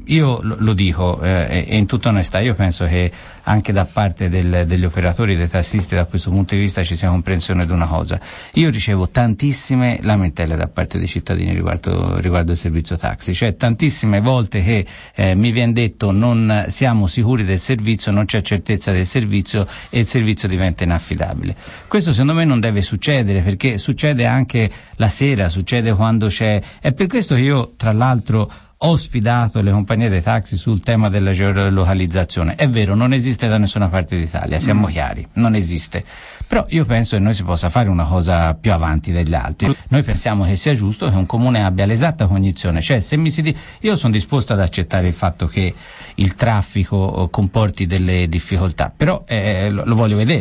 io lo dico e in tutta onestà, io penso che anche da parte degli operatori, dei tassisti, da questo punto di vista ci sia comprensione di una cosa. Io ricevo tantissime lamentele da parte dei cittadini riguardo il servizio taxi, cioè tantissime volte che mi viene detto non siamo sicuri del servizio, non c'è certezza del servizio e il servizio diventa inaffidabile. Questo secondo me non deve succedere, perché succede anche la sera, succede quando c'è. È per questo che io, tra l'altro, ho sfidato le compagnie dei taxi sul tema della geolocalizzazione. È vero, non esiste da nessuna parte d'Italia, siamo chiari, non esiste. Però io penso che noi si possa fare una cosa più avanti degli altri. Noi pensiamo che sia giusto che un comune abbia l'esatta cognizione, cioè se io sono disposto ad accettare il fatto che il traffico comporti delle difficoltà, però lo voglio vedere.